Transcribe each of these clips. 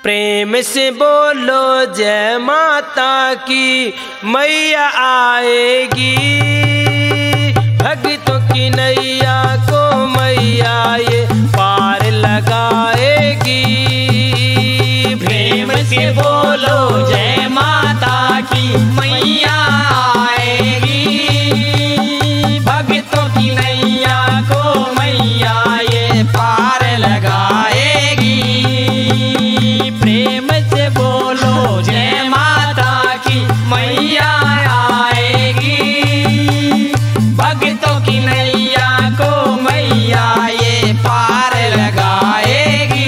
प्रेम से बोलो जय माता की मैया आएगी। भक्तों की नैया को मैया ये पार लगाएगी। प्रेम से बोलो जय माता की मैया आएगी। भक्तों की नैया को मैया ये पार लगाएगी। प्रेम से बोलो जय माता की मैया आएगी। भक्तों की नैया को मैया ये पार लगाएगी।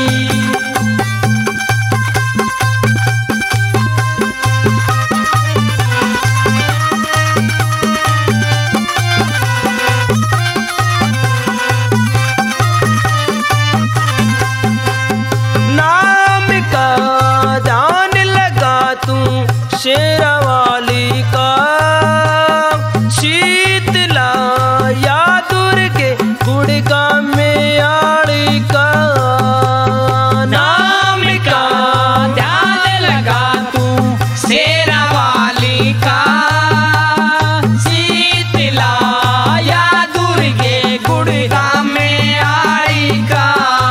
शेरा वाली का शीतला या दुर्गे गुड़गा में आड़ी का नाम का ध्यान लगा तू शेरा वाली का शीतला या दुर्गे गुड़गा में आड़ी का।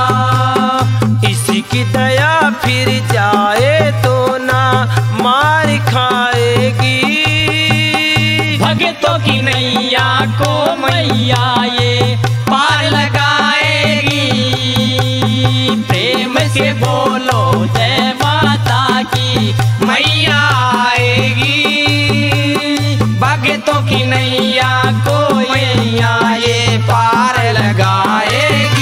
इसकी दया फिर जाए तो ना मार खाएगी। भक्तों की नैया को मैया ये पार लगाएगी। प्रेम से बोलो जय माता की मैया आएगी। भक्तों की नैया को मैया ये पार लगाएगी।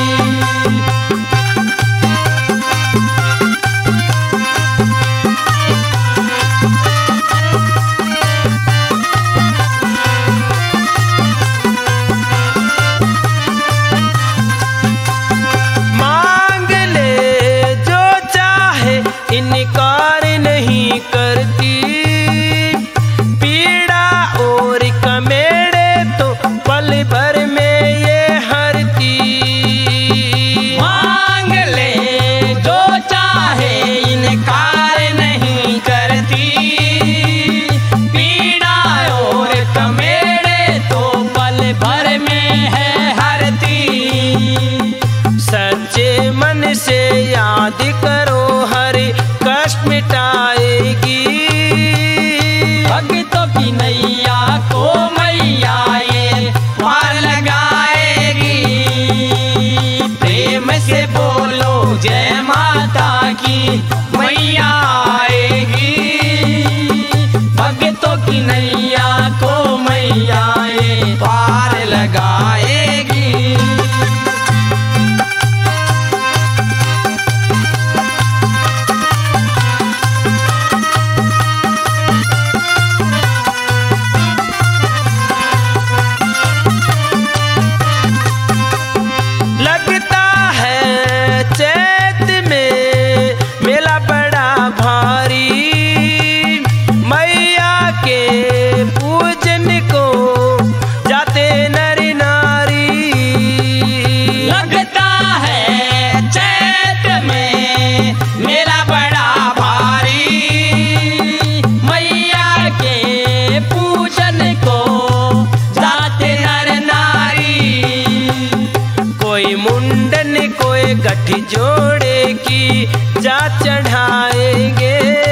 इनकार नहीं करती। पीड़ा और कमेड़े तो पल भर में ये हरती। मांग ले जो चाहे इनकार नहीं करती। पीड़ा और कमेड़े तो पल भर में है हरती। सच्चे मन से याद करो हरि कष्ट मिटाएगी। भक्तों की नैया को मैया ये पार लगाएगी। प्रेम से बोलो जय माता की मैया आएगी। भक्तों की नैया को मैया ये पार लगाएगी। गठी जोड़े की जा चढ़ाएंगे।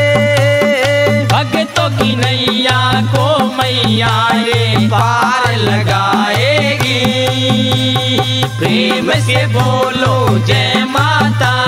भक्तों की नैया को मैया ये पार लगाएगी। प्रेम से बोलो जय माता